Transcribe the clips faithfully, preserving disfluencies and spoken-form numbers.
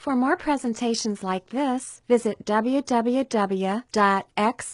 For more presentations like this, visit w w w dot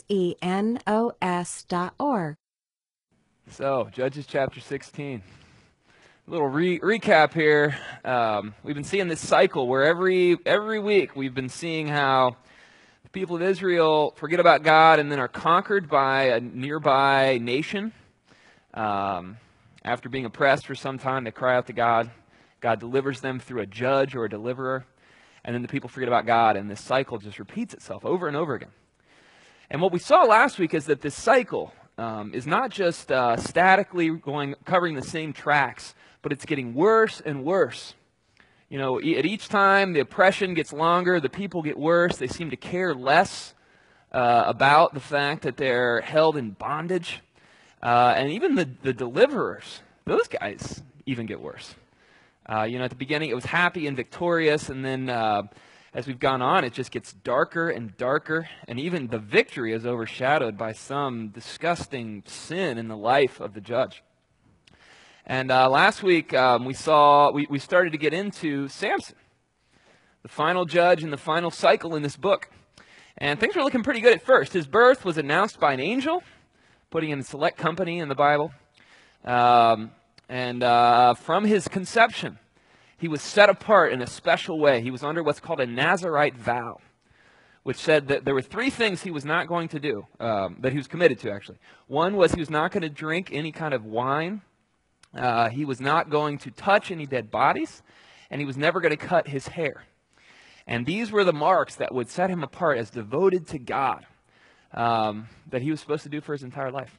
xenos dot org. So, Judges chapter sixteen. A little re recap here. Um, we've been seeing this cycle where every every week we've been seeing how the people of Israel forget about God and then are conquered by a nearby nation. Um, after being oppressed for some time, they cry out to God. God delivers them through a judge or a deliverer. And then the people forget about God, and this cycle just repeats itself over and over again. And what we saw last week is that this cycle um, is not just uh, statically going, covering the same tracks, but it's getting worse and worse. You know, e at each time the oppression gets longer, the people get worse. They seem to care less uh, about the fact that they're held in bondage. Uh, and even the, the deliverers, those guys even get worse. Uh, you know, at the beginning it was happy and victorious, and then uh, as we've gone on, it just gets darker and darker, and even the victory is overshadowed by some disgusting sin in the life of the judge. And uh, last week um, we saw, we, we started to get into Samson, the final judge in the final cycle in this book. And things were looking pretty good at first. His birth was announced by an angel, putting him in select company in the Bible. Um, And uh, from his conception, he was set apart in a special way. He was under what's called a Nazirite vow, which said that there were three things he was not going to do, um, that he was committed to, actually. One was he was not going to drink any kind of wine. Uh, he was not going to touch any dead bodies. And he was never going to cut his hair. And these were the marks that would set him apart as devoted to God, um, that he was supposed to do for his entire life.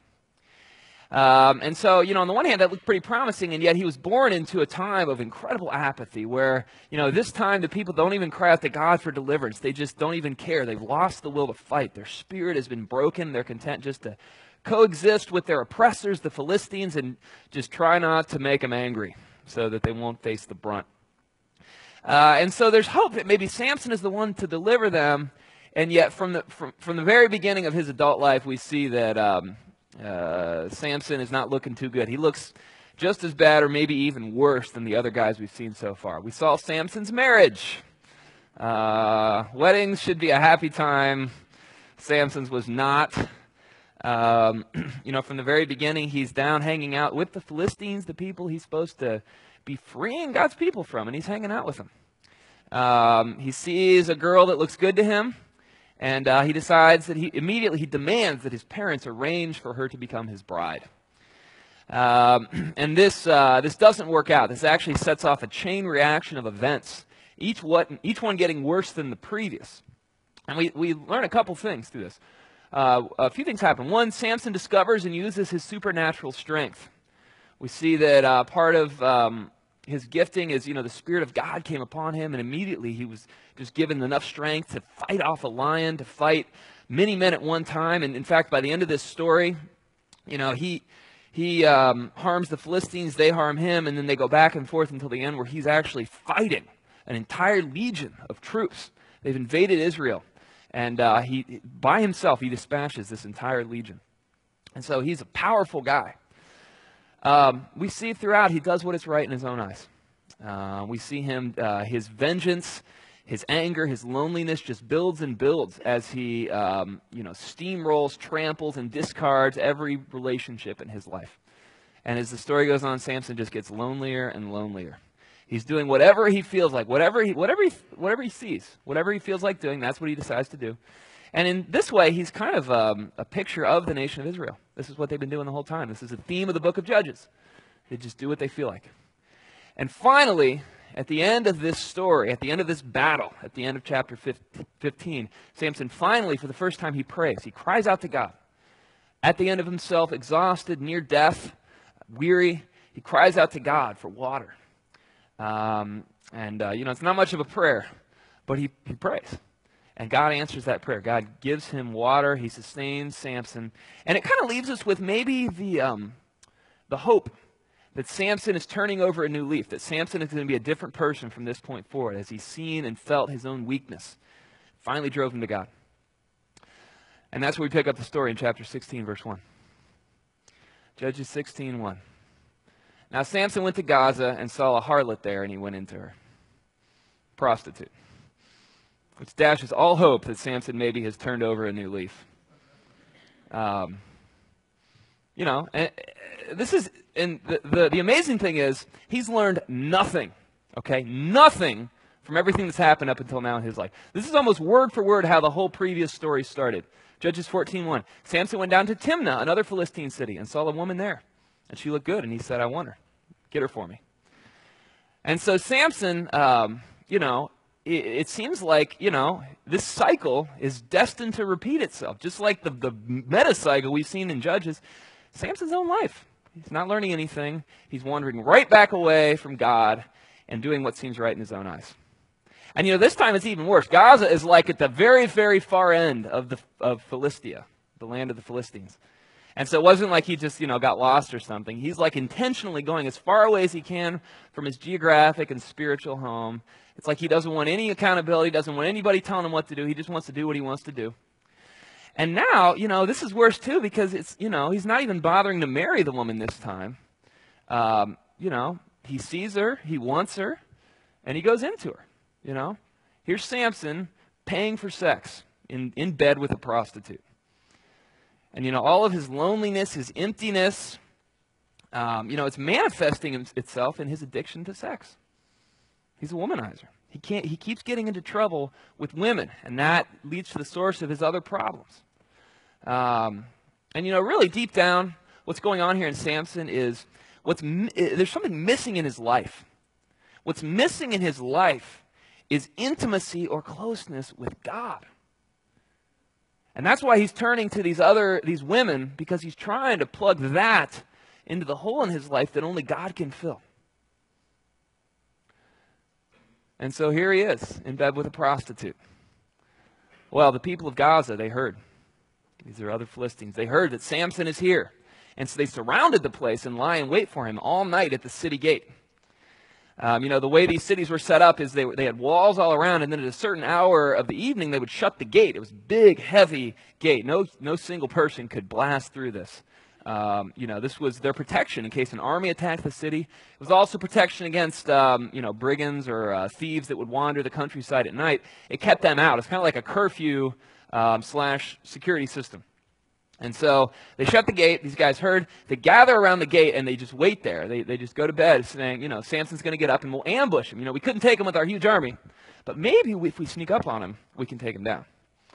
Um, and so, you know, on the one hand, that looked pretty promising, and yet he was born into a time of incredible apathy where, you know, this time the people don't even cry out to God for deliverance. They just don't even care. They've lost the will to fight. Their spirit has been broken. They're content just to coexist with their oppressors, the Philistines, and just try not to make them angry so that they won't face the brunt. Uh, and so there's hope that maybe Samson is the one to deliver them, and yet from the, from, from the very beginning of his adult life, we see that Um, Uh, Samson is not looking too good. He looks just as bad or maybe even worse than the other guys we've seen so far. We saw Samson's marriage. Uh, weddings should be a happy time. Samson's was not. Um, you know, from the very beginning, he's down hanging out with the Philistines, the people he's supposed to be freeing God's people from, and he's hanging out with them. Um, he sees a girl that looks good to him. And uh, he decides that he immediately he demands that his parents arrange for her to become his bride. Um, and this uh, this doesn't work out. This actually sets off a chain reaction of events, each what each one getting worse than the previous. And we we learn a couple things through this. Uh, a few things happen. One, Samson discovers and uses his supernatural strength. We see that uh, part of um, his gifting is, you know, the Spirit of God came upon him, and immediately he was just given enough strength to fight off a lion, to fight many men at one time. And in fact, by the end of this story, you know, he he um, harms the Philistines, they harm him, and then they go back and forth until the end where he's actually fighting an entire legion of troops. They've invaded Israel, and uh, he by himself he dispatches this entire legion. And so he's a powerful guy. Um, we see throughout he does what is right in his own eyes. Uh, we see him, uh, his vengeance, his anger, his loneliness just builds and builds as he, um, you know, steamrolls, tramples, and discards every relationship in his life. And as the story goes on, Samson just gets lonelier and lonelier. He's doing whatever he feels like, whatever he, whatever he, whatever he sees, whatever he feels like doing, that's what he decides to do. And in this way, he's kind of um, a picture of the nation of Israel. This is what they've been doing the whole time. This is a theme of the book of Judges. They just do what they feel like. And finally, at the end of this story, at the end of this battle, at the end of chapter fifteen, Samson finally, for the first time, he prays. He cries out to God. At the end of himself, exhausted, near death, weary, he cries out to God for water. Um, and, uh, you know, it's not much of a prayer, but he, he prays. And God answers that prayer. God gives him water. He sustains Samson. And it kind of leaves us with maybe the, um, the hope that Samson is turning over a new leaf, that Samson is going to be a different person from this point forward as he's seen and felt his own weakness. Finally drove him to God. And that's where we pick up the story in chapter sixteen, verse one. Judges sixteen, one. Now Samson went to Gaza and saw a harlot there, and he went into her. Prostitute. which dashes all hope that Samson maybe has turned over a new leaf. Um, you know, and this is, and the, the, the amazing thing is, he's learned nothing, okay, nothing from everything that's happened up until now in his life. This is almost word for word how the whole previous story started. Judges fourteen one. Samson went down to Timnah, another Philistine city, and saw a woman there. And she looked good, and he said, I want her. Get her for me. And so Samson, um, you know, it, it seems like, you know, this cycle is destined to repeat itself. Just like the, the meta cycle we've seen in Judges, Samson's own life. He's not learning anything. He's wandering right back away from God and doing what seems right in his own eyes. And, you know, this time it's even worse. Gaza is like at the very, very far end of the of Philistia, the land of the Philistines. And so it wasn't like he just, you know, got lost or something. He's like intentionally going as far away as he can from his geographic and spiritual home. It's like he doesn't want any accountability, doesn't want anybody telling him what to do. He just wants to do what he wants to do. And now, you know, this is worse too because it's, you know, he's not even bothering to marry the woman this time. Um, you know, he sees her, he wants her, and he goes into her. You know, here's Samson paying for sex in, in bed with a prostitute. And, you know, all of his loneliness, his emptiness, um, you know, it's manifesting itself in his addiction to sex. He's a womanizer. He can't, he keeps getting into trouble with women, and that leads to the source of his other problems. Um, and, you know, really deep down, what's going on here in Samson is what's there's something missing in his life. What's missing in his life is intimacy or closeness with God. And that's why he's turning to these other, these women, because he's trying to plug that into the hole in his life that only God can fill. And so here he is, in bed with a prostitute. Well, the people of Gaza, they heard. These are other Philistines. They heard that Samson is here. And so they surrounded the place and lie in wait for him all night at the city gate. Um, you know, the way these cities were set up is they, they had walls all around, and then at a certain hour of the evening, they would shut the gate. It was a big, heavy gate. No, no single person could blast through this. Um, you know, this was their protection in case an army attacked the city. It was also protection against, um, you know, brigands or uh, thieves that would wander the countryside at night. It kept them out. It's kind of like a curfew um, slash security system. And so they shut the gate. These guys heard. They gather around the gate, and they just wait there. They, they just go to bed saying, you know, Samson's going to get up, and we'll ambush him. You know, we couldn't take him with our huge army, but maybe if we sneak up on him, we can take him down.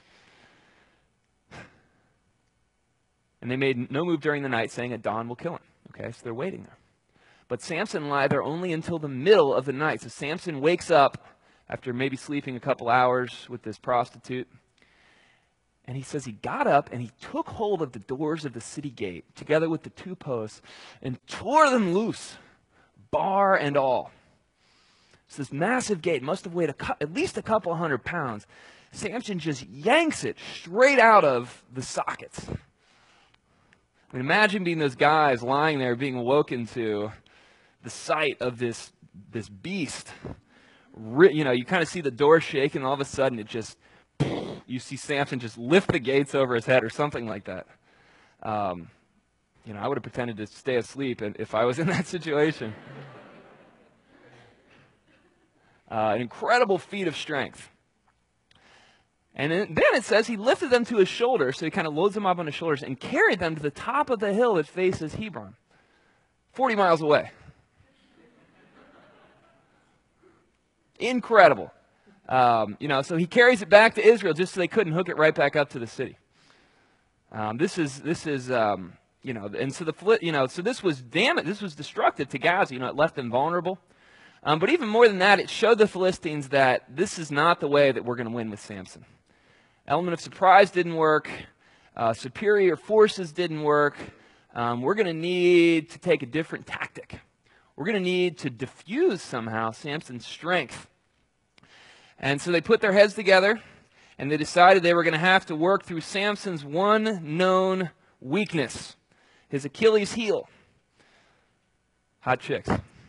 And they made no move during the night, saying at dawn we'll kill him. Okay, so they're waiting there. But Samson lied there only until the middle of the night. So Samson wakes up after maybe sleeping a couple hours with this prostitute. And he says he got up and he took hold of the doors of the city gate, together with the two posts, and tore them loose, bar and all. It's this massive gate, must have weighed a cu- at least a couple hundred pounds. Samson just yanks it straight out of the sockets. I mean, imagine being those guys lying there being awoken to the sight of this, this beast. Re- you know, you kind of see the door shake, and all of a sudden it just... You see Samson just lift the gates over his head or something like that. Um, you know, I would have pretended to stay asleep if I was in that situation. Uh, an incredible feat of strength. And then it says he lifted them to his shoulders, so he kind of loads them up on his shoulders and carried them to the top of the hill that faces Hebron, forty miles away. Incredible. Um, you know, so he carries it back to Israel just so they couldn't hook it right back up to the city. Um, this is, this is, um, you know, and so the, you know, so this was damage. This was destructive to Gaza. You know, it left them vulnerable. Um, but even more than that, it showed the Philistines that this is not the way that we're going to win with Samson. Element of surprise didn't work. Uh, superior forces didn't work. Um, we're going to need to take a different tactic. We're going to need to diffuse somehow Samson's strength. And so they put their heads together, and they decided they were going to have to work through Samson's one known weakness, his Achilles heel. Hot chicks.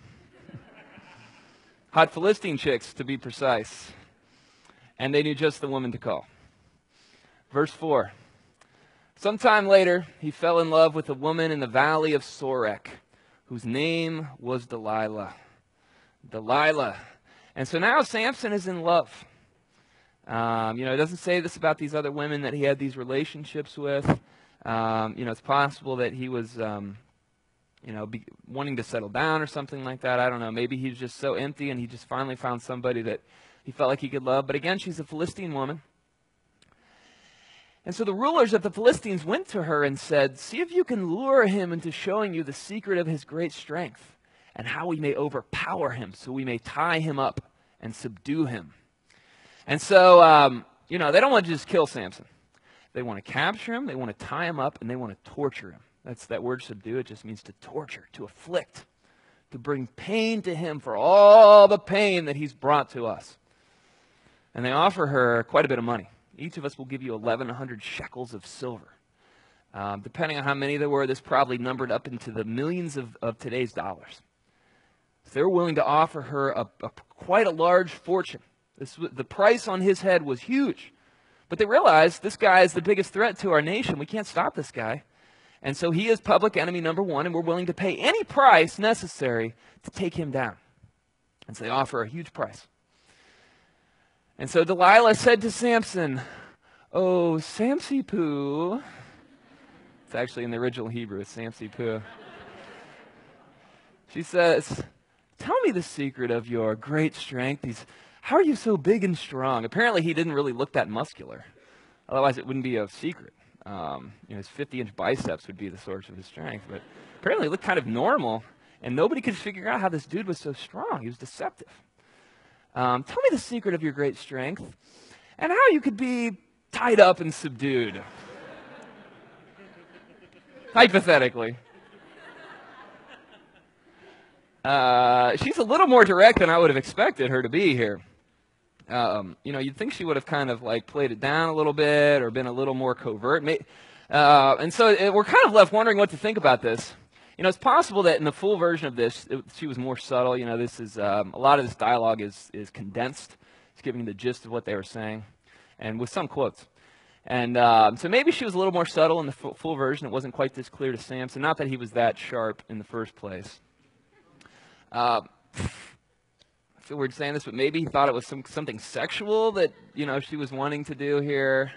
Hot Philistine chicks, to be precise. And they knew just the woman to call. Verse four. Sometime later, he fell in love with a woman in the valley of Sorek, whose name was Delilah. Delilah. And so now Samson is in love. Um, you know, it doesn't say this about these other women that he had these relationships with. Um, you know, it's possible that he was, um, you know, be wanting to settle down or something like that. I don't know. Maybe he's just so empty and he just finally found somebody that he felt like he could love. But again, she's a Philistine woman. And so the rulers of the Philistines went to her and said, "See if you can lure him into showing you the secret of his great strength and how we may overpower him so we may tie him up and subdue him." And so, um, you know, they don't want to just kill Samson. They want to capture him, they want to tie him up, and they want to torture him. That's that word subdue. It just means to torture, to afflict, to bring pain to him for all the pain that he's brought to us. And they offer her quite a bit of money. Each of us will give you eleven hundred shekels of silver. Um, depending on how many there were, this probably numbered up into the millions of, of today's dollars. So they're willing to offer her a, a, quite a large fortune. This, the price on his head was huge. But they realized this guy is the biggest threat to our nation. We can't stop this guy. And so he is public enemy number one, and we're willing to pay any price necessary to take him down. And so they offer a huge price. And so Delilah said to Samson, "Oh, Samsi-poo." It's actually in the original Hebrew, it's Samsi-poo. She says, "Tell me the secret of your great strength. These, how are you so big and strong?" Apparently he didn't really look that muscular. Otherwise it wouldn't be a secret. Um, you know, his fifty-inch biceps would be the source of his strength. But apparently it looked kind of normal, and nobody could figure out how this dude was so strong. He was deceptive. Um, tell me the secret of your great strength and how you could be tied up and subdued. Hypothetically. Uh, she's a little more direct than I would have expected her to be here. Um, you know, you'd think she would have kind of like played it down a little bit or been a little more covert. Uh, and so it, we're kind of left wondering what to think about this. You know, it's possible that in the full version of this, it, she was more subtle. You know, this is, um, a lot of this dialogue is, is condensed. It's giving the gist of what they were saying, and with some quotes. And um, so maybe she was a little more subtle in the full, full version. It wasn't quite this clear to Samson. Not that he was that sharp in the first place. Uh, I feel weird saying this, but maybe he thought it was some, something sexual that, you know, she was wanting to do here.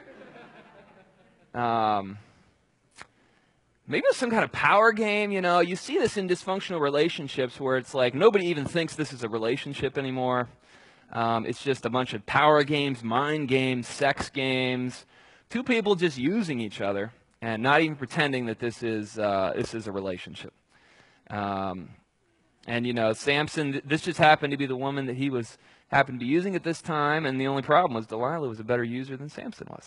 Um... Maybe it's some kind of power game, you know. You see this in dysfunctional relationships where it's like nobody even thinks this is a relationship anymore. Um, it's just a bunch of power games, mind games, sex games. Two people just using each other and not even pretending that this is uh, this is a relationship. Um, and, you know, Samson, this just happened to be the woman that he was happened to be using at this time, and the only problem was Delilah was a better user than Samson was.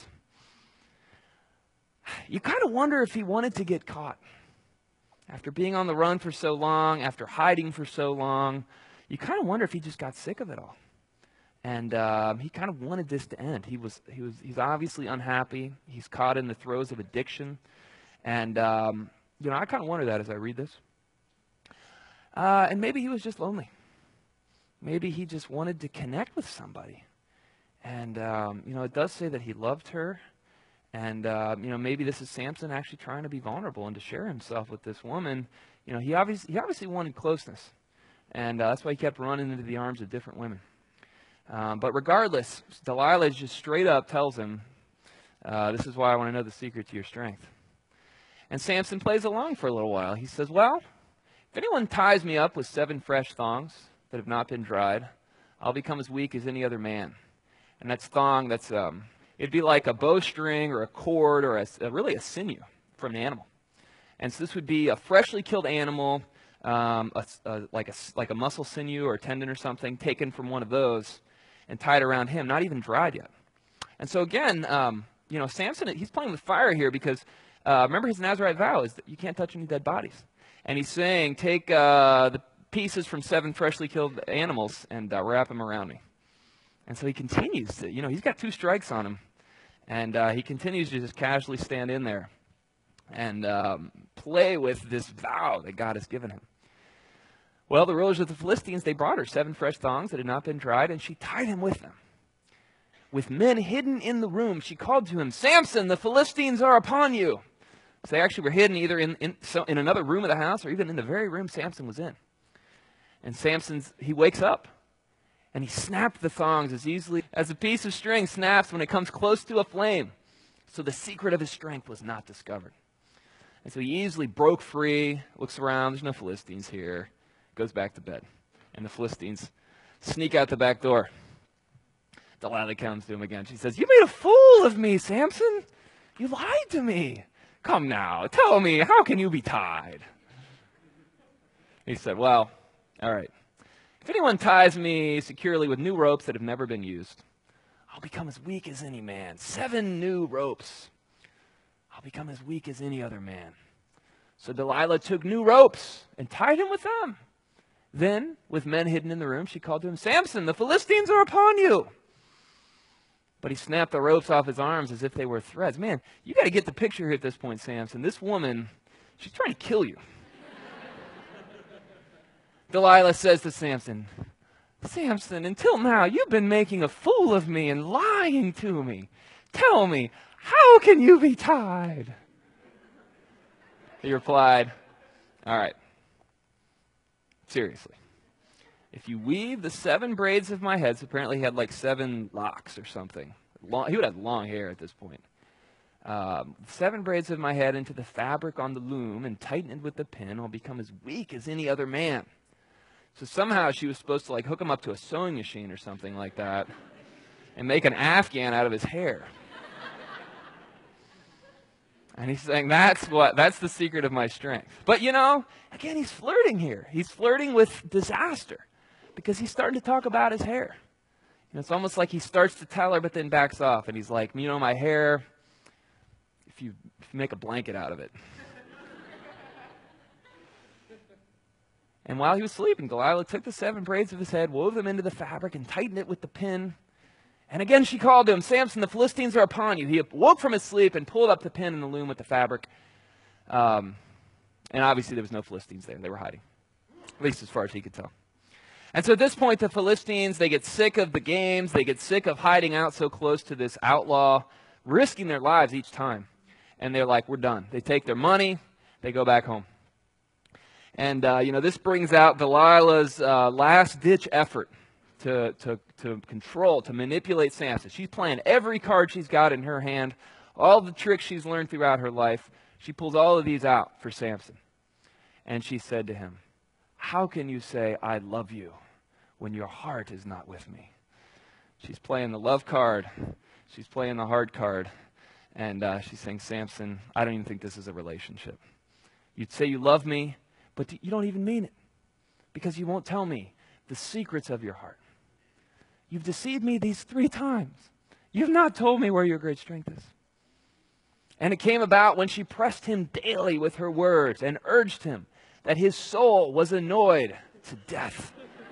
You kind of wonder if he wanted to get caught. After being on the run for so long, after hiding for so long, you kind of wonder if he just got sick of it all. And um, he kind of wanted this to end. He was, he was, he's obviously unhappy. He's caught in the throes of addiction. And, um, you know, I kind of wonder that as I read this. Uh, and maybe he was just lonely. Maybe he just wanted to connect with somebody. And, um, you know, it does say that he loved her. And, uh, you know, maybe this is Samson actually trying to be vulnerable and to share himself with this woman. You know, he obviously, he obviously wanted closeness. And uh, that's why he kept running into the arms of different women. Um, but regardless, Delilah just straight up tells him, uh, this is why I want to know the secret to your strength. And Samson plays along for a little while. He says, well, if anyone ties me up with seven fresh thongs that have not been dried, I'll become as weak as any other man. And that's thong, that's... Um, It'd be like a bowstring or a cord or a, a, really a sinew from an animal. And so this would be a freshly killed animal, um, a, a, like, a, like a muscle sinew or a tendon or something, taken from one of those and tied around him, not even dried yet. And so again, um, you know, Samson, he's playing with fire here because, uh, remember his Nazirite vow is that you can't touch any dead bodies. And he's saying, take uh, the pieces from seven freshly killed animals and uh, wrap them around me. And so he continues to, you know, he's got two strikes on him. And uh, he continues to just casually stand in there and um, play with this vow that God has given him. Well, the rulers of the Philistines, they brought her seven fresh thongs that had not been dried, and she tied him with them. With men hidden in the room, she called to him, Samson, the Philistines are upon you. So they actually were hidden either in, in, so in another room of the house or even in the very room Samson was in. And Samson's, he wakes up. And he snapped the thongs as easily as a piece of string snaps when it comes close to a flame. So the secret of his strength was not discovered. And so he easily broke free, looks around, there's no Philistines here, goes back to bed. And the Philistines sneak out the back door. Delilah comes to him again. She says, "You made a fool of me, Samson. You lied to me. Come now, tell me, how can you be tied?" He said, "Well, all right. If anyone ties me securely with new ropes that have never been used, I'll become as weak as any man. Seven new ropes. I'll become as weak as any other man." So Delilah took new ropes and tied him with them. Then, with men hidden in the room, she called to him, "Samson, the Philistines are upon you." But he snapped the ropes off his arms as if they were threads. Man, you got to get the picture here at this point, Samson. This woman, she's trying to kill you. Delilah says to Samson, "Samson, until now you've been making a fool of me and lying to me. Tell me, how can you be tied?" He replied, "All right, seriously. If you weave the seven braids of my head," so apparently he had like seven locks or something. Long, he would have long hair at this point. Um, "seven braids of my head into the fabric on the loom and tighten it with the pin, I'll become as weak as any other man." So somehow she was supposed to like hook him up to a sewing machine or something like that and make an Afghan out of his hair. And he's saying, that's what, that's the secret of my strength. But you know, again, he's flirting here. He's flirting with disaster because he's starting to talk about his hair. You know, it's almost like he starts to tell her, but then backs off. And he's like, "You know, my hair, if you, if you make a blanket out of it." And while he was sleeping, Delilah took the seven braids of his head, wove them into the fabric, and tightened it with the pin. And again she called to him, "Samson, the Philistines are upon you." He woke from his sleep and pulled up the pin and the loom with the fabric. Um, and obviously there was no Philistines there. They were hiding, at least as far as he could tell. And so at this point, the Philistines, they get sick of the games. They get sick of hiding out so close to this outlaw, risking their lives each time. And they're like, "We're done." They take their money. They go back home. And, uh, you know, this brings out Delilah's uh, last-ditch effort to, to, to control, to manipulate Samson. She's playing every card she's got in her hand, all the tricks she's learned throughout her life. She pulls all of these out for Samson. And she said to him, "How can you say, 'I love you,' when your heart is not with me?" She's playing the love card. She's playing the hard card. And uh, she's saying, "Samson, I don't even think this is a relationship. You'd say you love me, but you don't even mean it because you won't tell me the secrets of your heart. You've deceived me these three times. You've not told me where your great strength is." And it came about when she pressed him daily with her words and urged him that his soul was annoyed to death.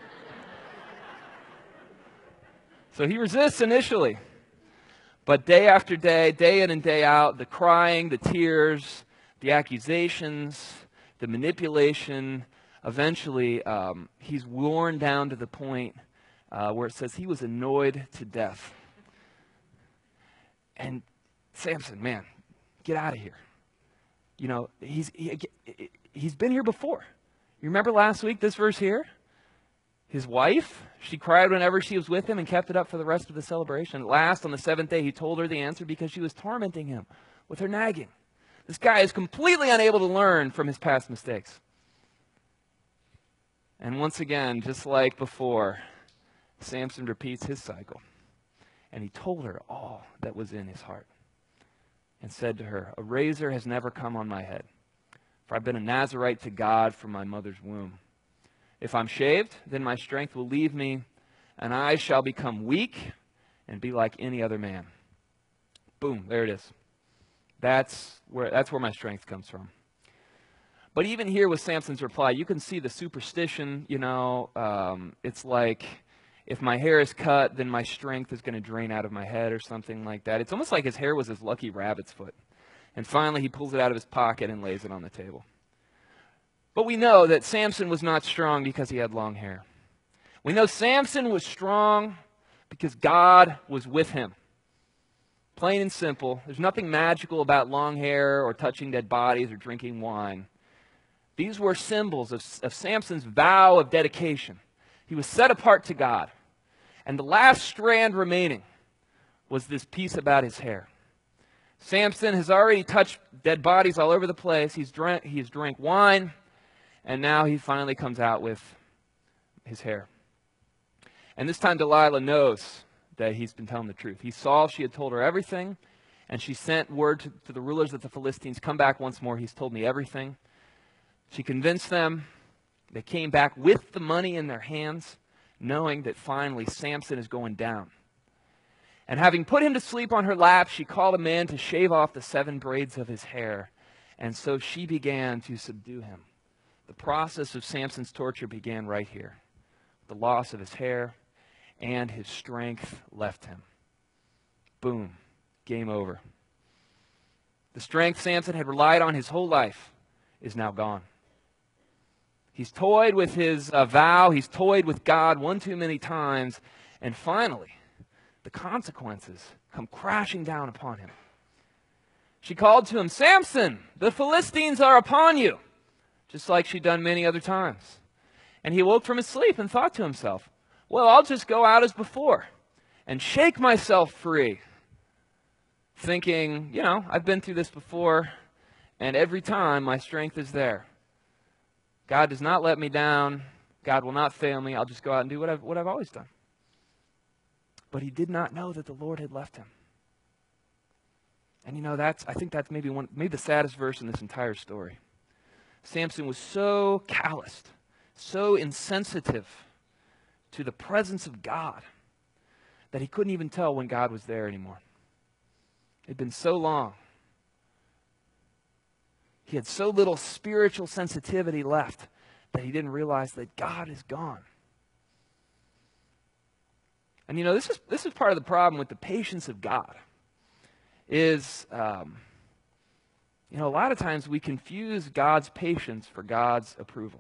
So he resists initially. But day after day, day in and day out, the crying, the tears, the accusations, the manipulation, eventually um, he's worn down to the point uh, where it says he was annoyed to death. And Samson, man, get out of here. You know, he's, he, he's been here before. You remember last week, this verse here? His wife, she cried whenever she was with him and kept it up for the rest of the celebration. At last, on the seventh day, he told her the answer because she was tormenting him with her nagging. This guy is completely unable to learn from his past mistakes. And once again, just like before, Samson repeats his cycle. And he told her all that was in his heart and said to her, "A razor has never come on my head, for I've been a Nazirite to God from my mother's womb. If I'm shaved, then my strength will leave me, and I shall become weak and be like any other man." Boom, there it is. That's where, that's where my strength comes from. But even here with Samson's reply, you can see the superstition, you know. Um, it's like, if my hair is cut, then my strength is going to drain out of my head or something like that. It's almost like his hair was his lucky rabbit's foot. And finally, he pulls it out of his pocket and lays it on the table. But we know that Samson was not strong because he had long hair. We know Samson was strong because God was with him. Plain and simple. There's nothing magical about long hair or touching dead bodies or drinking wine. These were symbols of, of Samson's vow of dedication. He was set apart to God. And the last strand remaining was this piece about his hair. Samson has already touched dead bodies all over the place. He's drank, he's drank wine, and now he finally comes out with his hair. And this time Delilah knows that he's been telling the truth. He saw she had told her everything, and she sent word to, to the rulers of the Philistines, come back once more, he's told me everything. She convinced them. They came back with the money in their hands, knowing that finally Samson is going down. And having put him to sleep on her lap, she called a man to shave off the seven braids of his hair. And so she began to subdue him. The process of Samson's torture began right here. The loss of his hair and his strength left him. Boom. Game over. The strength Samson had relied on his whole life is now gone. He's toyed with his uh, vow. He's toyed with God one too many times. And finally, the consequences come crashing down upon him. She called to him, Samson, the Philistines are upon you, just like she'd done many other times. And he woke from his sleep and thought to himself, well, I'll just go out as before and shake myself free. Thinking, you know, I've been through this before, and every time my strength is there. God does not let me down. God will not fail me. I'll just go out and do what I've, what I've always done. But he did not know that the Lord had left him. And you know, that's I think that's maybe one maybe the saddest verse in this entire story. Samson was so calloused, so insensitive to the presence of God that he couldn't even tell when God was there anymore. It had been so long. He had so little spiritual sensitivity left that he didn't realize that God is gone. And you know, this is this is part of the problem with the patience of God. Is, um, you know, a lot of times we confuse God's patience for God's approval.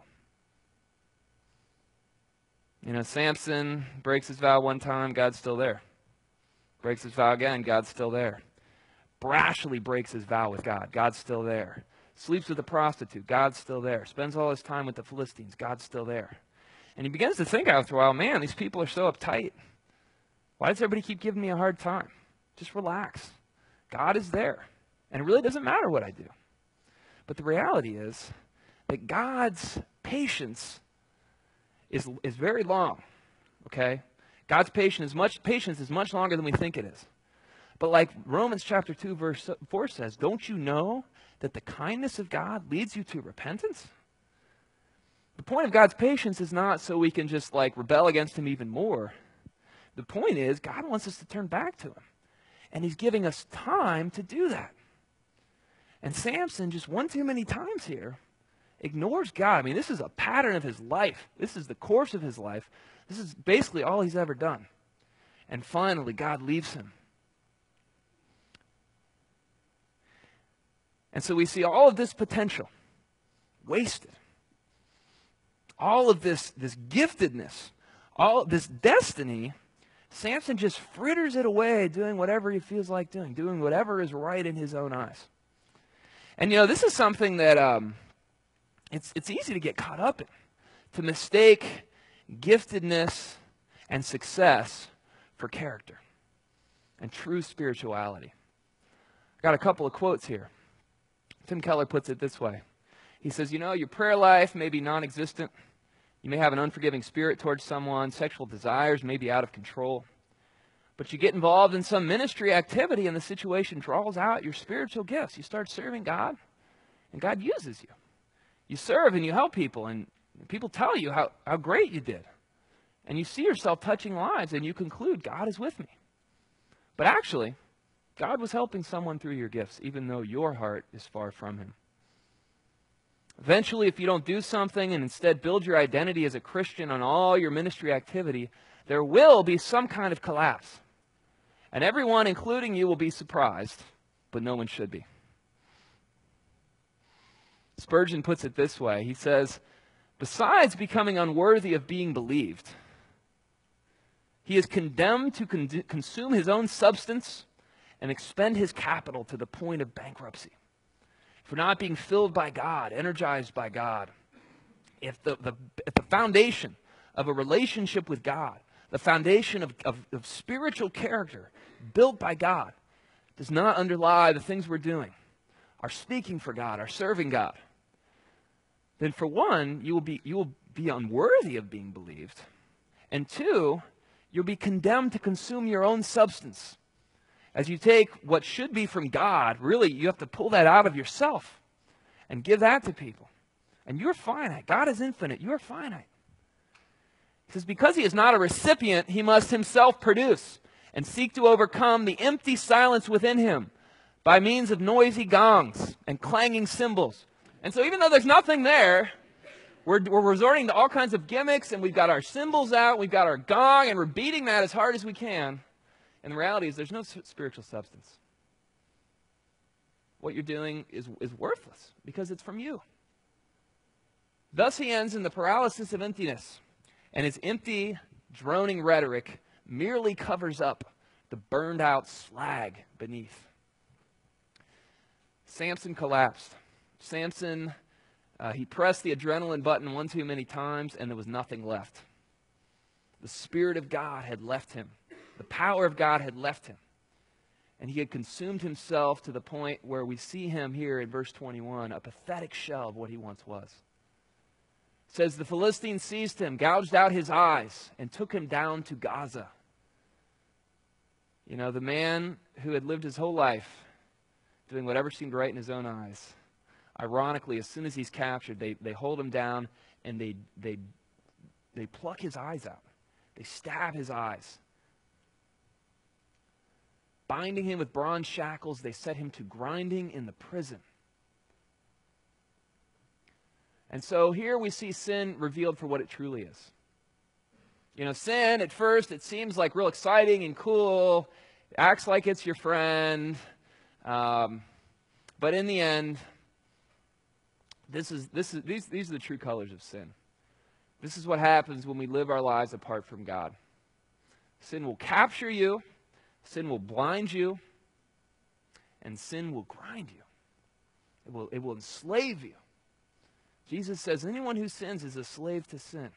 You know, Samson breaks his vow one time, God's still there. Breaks his vow again, God's still there. Brashly breaks his vow with God, God's still there. Sleeps with a prostitute, God's still there. Spends all his time with the Philistines, God's still there. And he begins to think after a while, man, these people are so uptight. Why does everybody keep giving me a hard time? Just relax. God is there. And it really doesn't matter what I do. But the reality is that God's patience is, is very long. Okay? God's patience is much patience is much longer than we think it is. But like Romans chapter two, verse four says, don't you know that the kindness of God leads you to repentance? The point of God's patience is not so we can just like rebel against him even more. The point is God wants us to turn back to him. And he's giving us time to do that. And Samson, just one too many times here, ignores God. I mean, this is a pattern of his life. This is the course of his life. This is basically all he's ever done. And finally, God leaves him. And so we see all of this potential wasted. All of this, this giftedness, all of this destiny, Samson just fritters it away, doing whatever he feels like doing, doing whatever is right in his own eyes. And you know, this is something that um, it's it's easy to get caught up in, to mistake giftedness and success for character and true spirituality. I got a couple of quotes here. Tim Keller puts it this way. He says, you know, your prayer life may be non-existent. You may have an unforgiving spirit towards someone. Sexual desires may be out of control. But you get involved in some ministry activity and the situation draws out your spiritual gifts. You start serving God, and God uses you. You serve and you help people, and people tell you how, how great you did. And you see yourself touching lives, and you conclude, God is with me. But actually, God was helping someone through your gifts, even though your heart is far from him. Eventually, if you don't do something and instead build your identity as a Christian on all your ministry activity, there will be some kind of collapse. And everyone, including you, will be surprised, but no one should be. Spurgeon puts it this way. He says, besides becoming unworthy of being believed, he is condemned to con- consume his own substance and expend his capital to the point of bankruptcy. For not being filled by God, energized by God. If the, the, if the foundation of a relationship with God, the foundation of, of, of spiritual character built by God, does not underlie the things we're doing, our speaking for God, our serving God, then for one, you will be, you will be unworthy of being believed. And two, you'll be condemned to consume your own substance. As you take what should be from God, really, you have to pull that out of yourself and give that to people. And you're finite. God is infinite. You're finite. He says, because he is not a recipient, he must himself produce and seek to overcome the empty silence within him by means of noisy gongs and clanging cymbals. And so even though there's nothing there, we're, we're resorting to all kinds of gimmicks, and we've got our cymbals out, we've got our gong, and we're beating that as hard as we can. And the reality is there's no spiritual substance. What you're doing is, is worthless because it's from you. Thus he ends in the paralysis of emptiness, and his empty, droning rhetoric merely covers up the burned out slag beneath. Samson collapsed. Samson, uh, he pressed the adrenaline button one too many times, and there was nothing left. The Spirit of God had left him. The power of God had left him. And he had consumed himself to the point where we see him here in verse twenty-one, a pathetic shell of what he once was. It says, the Philistines seized him, gouged out his eyes, and took him down to Gaza. You know, the man who had lived his whole life doing whatever seemed right in his own eyes. Ironically, as soon as he's captured, they, they hold him down and they, they, they pluck his eyes out. They stab his eyes. Binding him with bronze shackles, they set him to grinding in the prison. And so here we see sin revealed for what it truly is. You know, sin, at first, it seems like real exciting and cool. It acts like it's your friend. Um, but in the end, this is, this is, these, these are the true colors of sin. This is what happens when we live our lives apart from God. Sin will capture you. Sin will blind you. And sin will grind you. It will, it will enslave you. Jesus says anyone who sins is a slave to sin.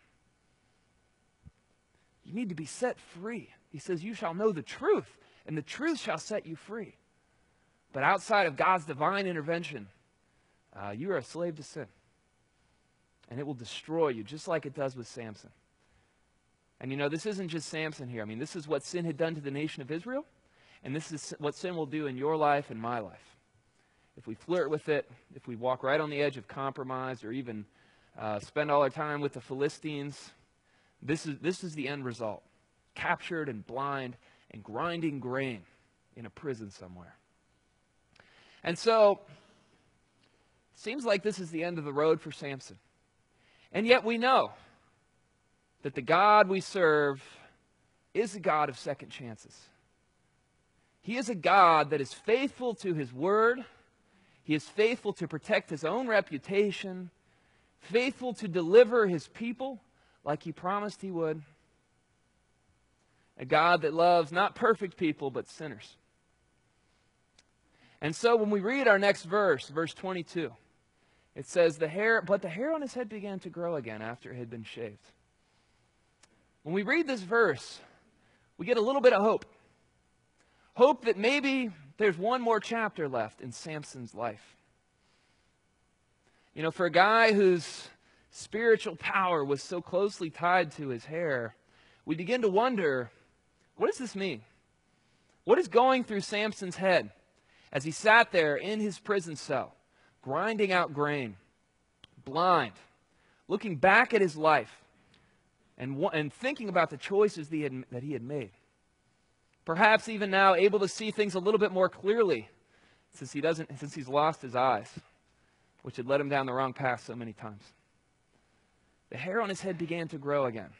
You need to be set free. He says you shall know the truth, and the truth shall set you free. But outside of God's divine intervention, uh, you are a slave to sin. And it will destroy you, just like it does with Samson. And you know, this isn't just Samson here. I mean, this is what sin had done to the nation of Israel, and this is what sin will do in your life and my life. If we flirt with it, if we walk right on the edge of compromise, or even uh, spend all our time with the Philistines, this is, this is the end result. Captured and blind and grinding grain in a prison somewhere. And so, it seems like this is the end of the road for Samson. And yet we know that the God we serve is a God of second chances. He is a God that is faithful to his word. He is faithful to protect his own reputation, faithful to deliver his people like he promised he would. A God that loves not perfect people, but sinners. And so when we read our next verse, verse twenty-two, it says, "The hair, but the hair on his head began to grow again after it had been shaved." When we read this verse, we get a little bit of hope. Hope that maybe there's one more chapter left in Samson's life. You know, for a guy whose spiritual power was so closely tied to his hair, we begin to wonder, what does this mean? What is going through Samson's head as he sat there in his prison cell, grinding out grain, blind, looking back at his life, and, and thinking about the choices that he had, that he had made? Perhaps even now able to see things a little bit more clearly since he doesn't, since he's lost his eyes, which had led him down the wrong path so many times. The hair on his head began to grow again.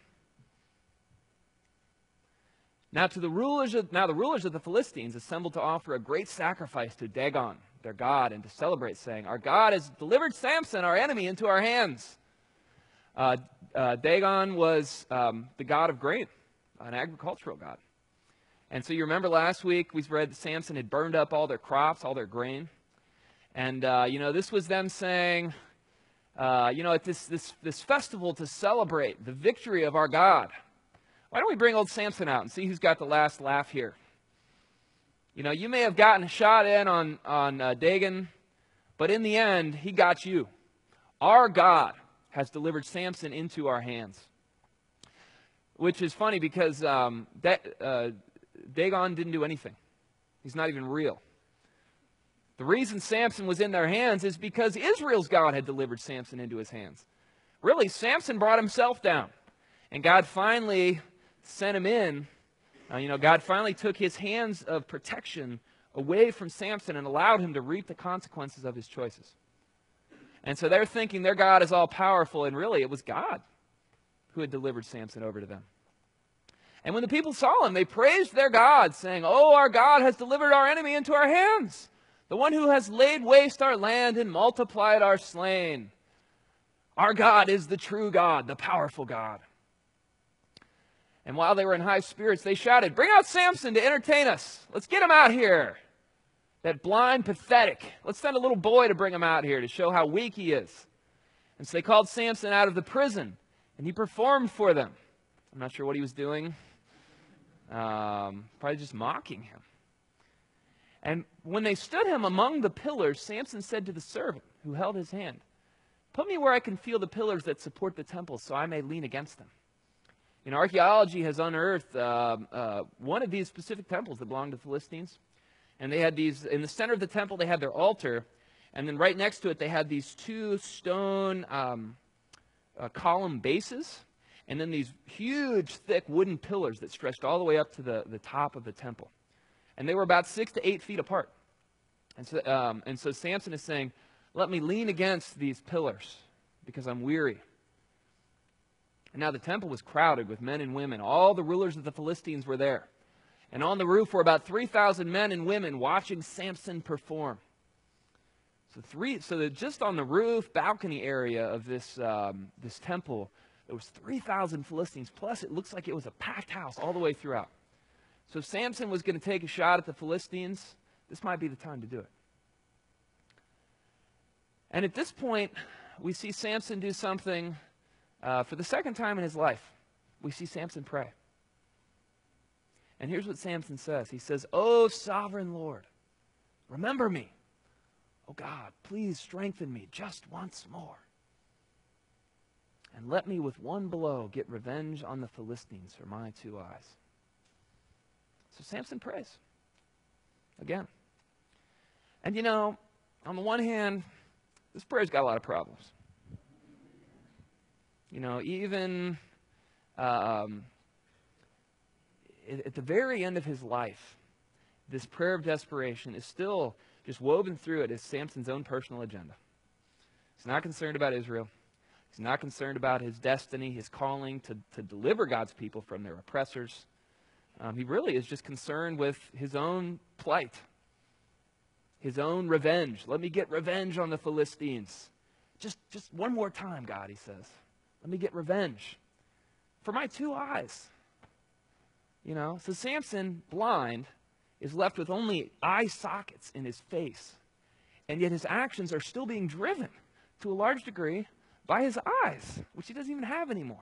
Now to the rulers of, now the rulers of the Philistines assembled to offer a great sacrifice to Dagon, their god, and to celebrate, saying, "Our God has delivered Samson, our enemy, into our hands." Uh, uh, Dagon was um, the god of grain, an agricultural god. And so you remember last week we read that Samson had burned up all their crops, all their grain. And, uh, you know, this was them saying, uh, you know, at this, this, this festival to celebrate the victory of our God Why don't we bring old Samson out and see who's got the last laugh here? You know, you may have gotten a shot in on, on uh, Dagon, but in the end, he got you. Our God has delivered Samson into our hands. Which is funny because um, that, uh, Dagon didn't do anything. He's not even real. The reason Samson was in their hands is because Israel's God had delivered Samson into his hands. Really, Samson brought himself down. And God finally sent him in. Uh, you know, God finally took his hands of protection away from Samson and allowed him to reap the consequences of his choices. And so they're thinking their God is all powerful, and really it was God who had delivered Samson over to them. And when the people saw him, they praised their God, saying, "Oh, our God has delivered our enemy into our hands, the one who has laid waste our land and multiplied our slain. Our God is the true God, the powerful God." And while they were in high spirits, they shouted, "Bring out Samson to entertain us. Let's get him out here. That blind, pathetic. Let's send a little boy to bring him out here to show how weak he is." And so they called Samson out of the prison, and he performed for them. I'm not sure what he was doing. Um, probably just mocking him. And when they stood him among the pillars, Samson said to the servant who held his hand, "Put me where I can feel the pillars that support the temple so I may lean against them." You know, archaeology has unearthed uh, uh, one of these specific temples that belonged to the Philistines. And they had these, in the center of the temple, they had their altar. And then right next to it, they had these two stone um, uh, column bases. And then these huge, thick wooden pillars that stretched all the way up to the, the top of the temple. And they were about six to eight feet apart. And so, um, and so Samson is saying, "Let me lean against these pillars because I'm weary." And now the temple was crowded with men and women. All the rulers of the Philistines were there. And on the roof were about three thousand men and women watching Samson perform. So, three, so that just on the roof, balcony area of this, um, this temple, there was three thousand Philistines. Plus, it looks like it was a packed house all the way throughout. So if Samson was going to take a shot at the Philistines, this might be the time to do it. And at this point, we see Samson do something uh, for the second time in his life. We see Samson pray. And here's what Samson says. He says, "Oh, sovereign Lord, remember me. Oh God, please strengthen me just once more. And let me with one blow get revenge on the Philistines for my two eyes." So Samson prays again. And you know, on the one hand, this prayer's got a lot of problems. You know, even um, at the very end of his life, this prayer of desperation is still just woven through it as Samson's own personal agenda. He's not concerned about Israel. He's not concerned about his destiny, his calling to, to deliver God's people from their oppressors. Um, he really is just concerned with his own plight, his own revenge. Let me get revenge on the Philistines. Just, just one more time, God, he says. Let me get revenge for my two eyes. You know, so Samson, blind, is left with only eye sockets in his face. And yet his actions are still being driven, to a large degree, by his eyes, which he doesn't even have anymore.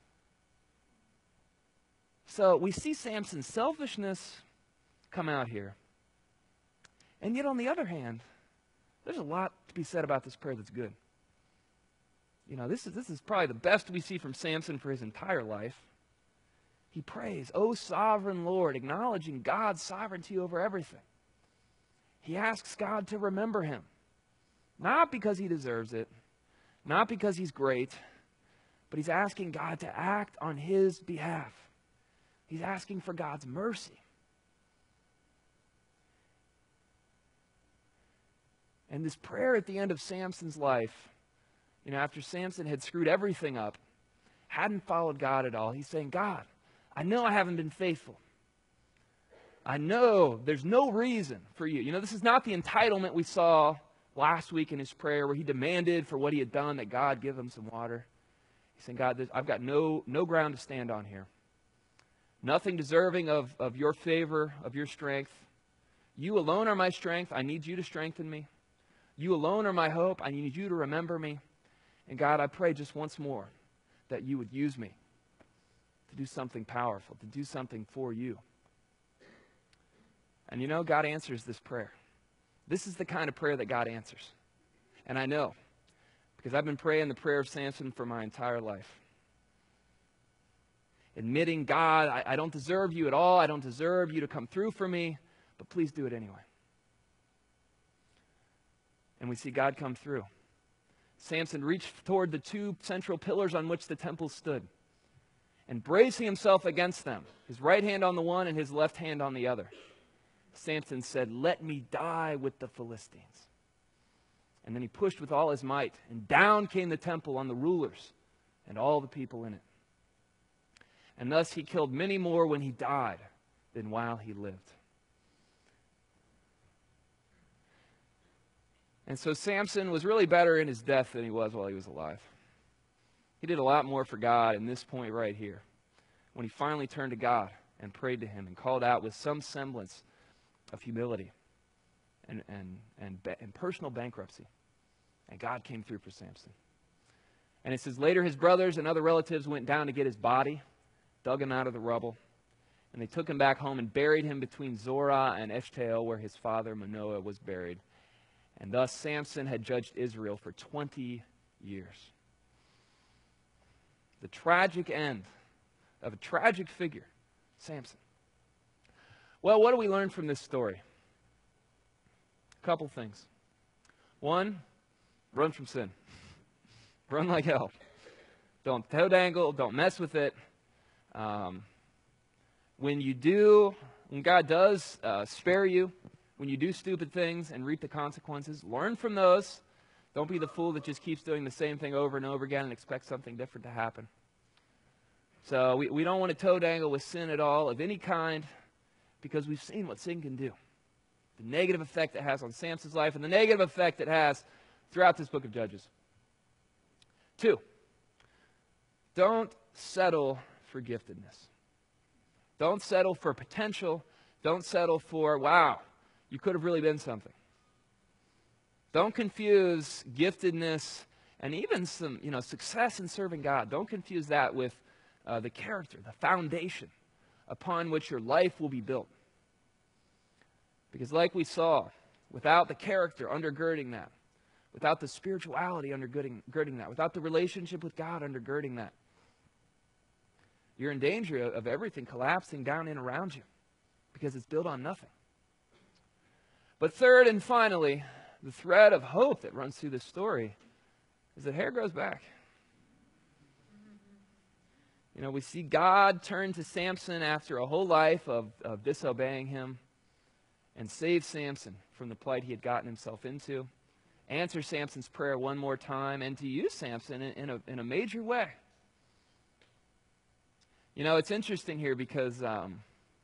So we see Samson's selfishness come out here. And yet on the other hand, there's a lot to be said about this prayer that's good. You know, this is, this is probably the best we see from Samson for his entire life. He prays, "Oh, sovereign Lord," acknowledging God's sovereignty over everything. He asks God to remember him, not because he deserves it, not because he's great, but he's asking God to act on his behalf. He's asking for God's mercy. And this prayer at the end of Samson's life, you know, after Samson had screwed everything up, hadn't followed God at all, he's saying, "God, I know I haven't been faithful. I know there's no reason for you." You know, this is not the entitlement we saw last week in his prayer where he demanded for what he had done that God give him some water. He's saying, "God, I've got no, no ground to stand on here. Nothing deserving of, of your favor, of your strength. You alone are my strength. I need you to strengthen me. You alone are my hope. I need you to remember me. And God, I pray just once more that you would use me to do something powerful, to do something for you. And you know, God answers this prayer. This is the kind of prayer that God answers. And I know, because I've been praying the prayer of Samson for my entire life. Admitting, God, I, I don't deserve you at all. I don't deserve you to come through for me, but please do it anyway. And we see God come through. Samson reached toward the two central pillars on which the temple stood, and bracing himself against them, his right hand on the one and his left hand on the other, Samson said, "Let me die with the Philistines." And then he pushed with all his might, and down came the temple on the rulers and all the people in it. And thus he killed many more when he died than while he lived. And so Samson was really better in his death than he was while he was alive. He did a lot more for God in this point right here, when he finally turned to God and prayed to him and called out with some semblance of humility and, and, and, and personal bankruptcy. And God came through for Samson. And it says, later his brothers and other relatives went down to get his body, dug him out of the rubble, and they took him back home and buried him between Zorah and Eshtaol, where his father Manoah was buried. And thus Samson had judged Israel for twenty years. The tragic end of a tragic figure, Samson. Well, what do we learn from this story? A couple things. One, run from sin. Run like hell. Don't toe dangle. Don't mess with it. Um, when you do, when God does uh, spare you, when you do stupid things and reap the consequences, learn from those. Don't be the fool that just keeps doing the same thing over and over again and expects something different to happen. So we, we don't want to toe dangle with sin at all of any kind, because we've seen what sin can do. The negative effect it has on Samson's life and the negative effect it has throughout this book of Judges. Two, don't settle for giftedness. Don't settle for potential. Don't settle for, wow, you could have really been something. Don't confuse giftedness and even some, you know, success in serving God. Don't confuse that with uh, the character, the foundation upon which your life will be built. Because like we saw, without the character undergirding that, without the spirituality undergirding girding that, without the relationship with God undergirding that, you're in danger of everything collapsing down in around you, because it's built on nothing. But third and finally, the thread of hope that runs through this story is that hair grows back. You know, we see God turn to Samson after a whole life of, of disobeying him and save Samson from the plight he had gotten himself into, answer Samson's prayer one more time, and to use Samson in, in, a, in a major way. You know, it's interesting here because, um,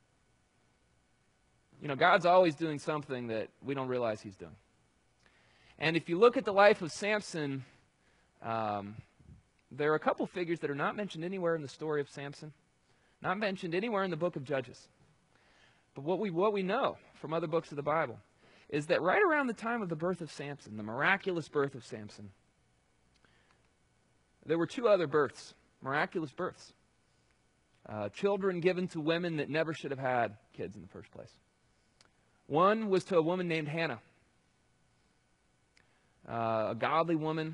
you know, God's always doing something that we don't realize he's doing. And if you look at the life of Samson, um, there are a couple figures that are not mentioned anywhere in the story of Samson, not mentioned anywhere in the book of Judges. But what we, what we know from other books of the Bible is that right around the time of the birth of Samson, the miraculous birth of Samson, there were two other births, miraculous births. Uh, children given to women that never should have had kids in the first place. One was to a woman named Hannah, uh, a godly woman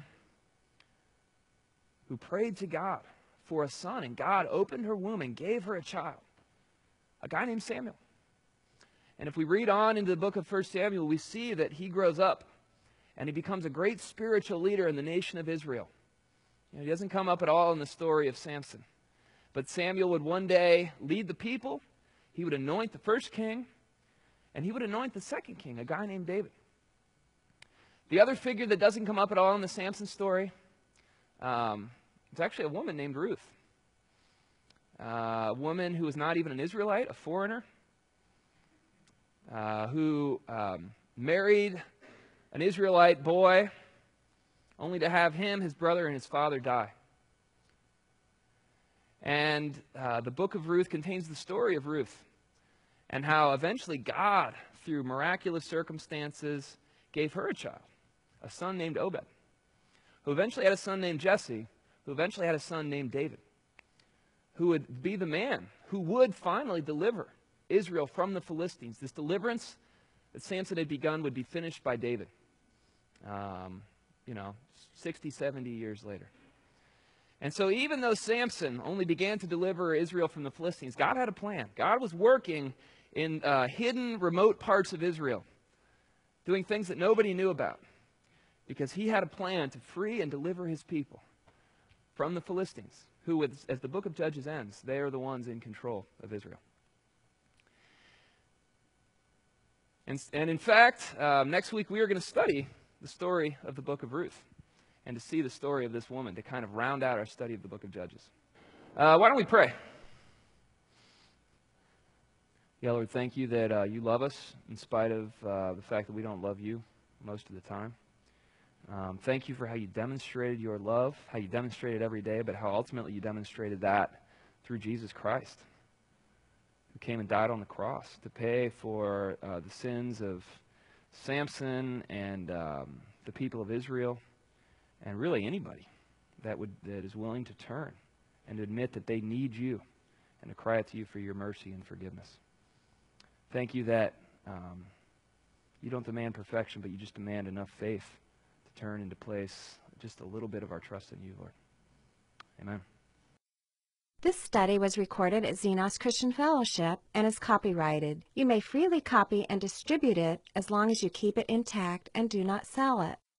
who prayed to God for a son, and God opened her womb and gave her a child, a guy named Samuel. And if we read on into the book of First Samuel, we see that he grows up and he becomes a great spiritual leader in the nation of Israel. You know, he doesn't come up at all in the story of Samson. But Samuel would one day lead the people. He would anoint the first king, and he would anoint the second king, a guy named David. The other figure that doesn't come up at all in the Samson story um, is actually a woman named Ruth. Uh, a woman who was not even an Israelite, a foreigner, uh, who um, married an Israelite boy only to have him, his brother, and his father die. And uh, the book of Ruth contains the story of Ruth and how eventually God, through miraculous circumstances, gave her a child, a son named Obed, who eventually had a son named Jesse, who eventually had a son named David, who would be the man who would finally deliver Israel from the Philistines. This deliverance that Samson had begun would be finished by David, um, you know, sixty, seventy years later. And so even though Samson only began to deliver Israel from the Philistines, God had a plan. God was working in uh, hidden, remote parts of Israel, doing things that nobody knew about, because he had a plan to free and deliver his people from the Philistines, who, as the book of Judges ends, they are the ones in control of Israel. And, and in fact, um, next week we are going to study the story of the book of Ruth, and to see the story of this woman to kind of round out our study of the book of Judges. Uh, why don't we pray? Yeah, Lord, thank you that uh, you love us in spite of uh, the fact that we don't love you most of the time. Um, thank you for how you demonstrated your love, how you demonstrated every day, but how ultimately you demonstrated that through Jesus Christ, who came and died on the cross to pay for uh, the sins of Samson and um, the people of Israel, and really anybody that would that is willing to turn and to admit that they need you and to cry out to you for your mercy and forgiveness. Thank you that um, you don't demand perfection, but you just demand enough faith to turn into place just a little bit of our trust in you, Lord. Amen. This study was recorded at Xenos Christian Fellowship and is copyrighted. You may freely copy and distribute it as long as you keep it intact and do not sell it.